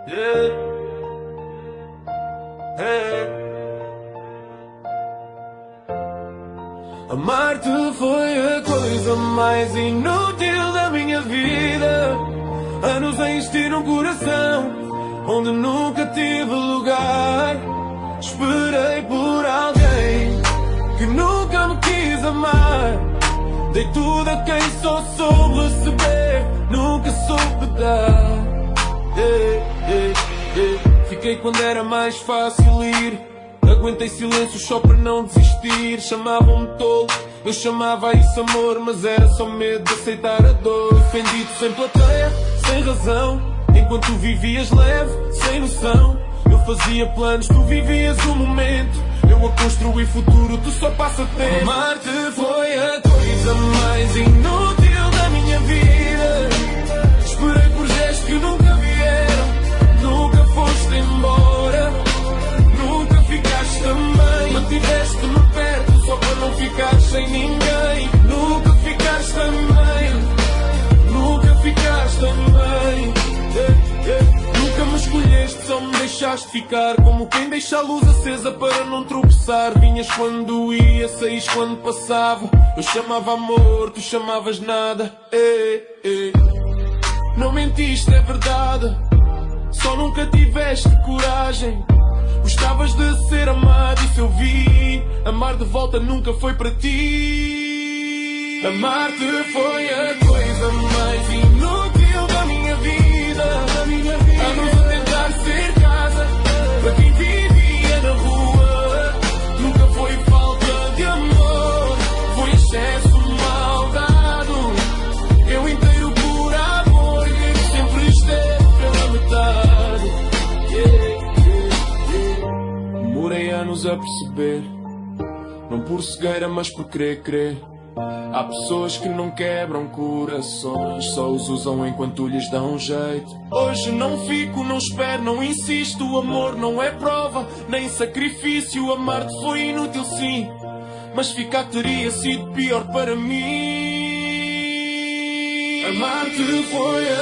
Yeah. Hey. Amar-te foi a coisa mais inútil da minha vida. Anos a insistir num coração onde nunca tive lugar. Esperei por alguém que nunca me quis amar. Dei tudo a quem só soube receber, nunca soube dar. Fiquei quando era mais fácil ir. Aguentei silêncio só para não desistir. Chamavam-me tolo, eu chamava a isso amor, mas era só medo de aceitar a dor. Defendido sem plateia, sem razão, enquanto tu vivias leve, sem noção. Eu fazia planos, tu vivias o momento. Eu a construir futuro, tu só passa tempo. Amar-te foi a coisa mais inútil da minha vida. Esperei por gestos que nunca vieram. Nunca foste embora, nunca ficaste também. Mantiveste-me perto só para não ficar sem ninguém. Nunca ficaste também, nunca ficaste também. Nunca me escolheste, só me deixaste ficar. Como quem deixa a luz acesa para não tropeçar. Vinhas quando ia, saís quando passava. Eu chamava amor, tu chamavas nada. Não mentiste, é verdade, só nunca tiveste coragem. Gostavas de ser amado, isso eu vi. Amar de volta nunca foi para ti. Amar-te foi a coisa mais inútil da minha vida. Anos a tentar ser casa para quem vivia na rua. Nunca foi falta de amor, foi excesso mal dado. Eu inteiro por amor, que sempre esteve pela metade. Demorei anos a perceber, não por cegueira mas por crer. Há pessoas que não quebram corações, só os usam enquanto lhes dão jeito. Hoje não fico, não espero, não insisto. O amor não é prova, nem sacrifício. Amar-te foi inútil sim, mas ficar teria sido pior para mim. Amar-te foi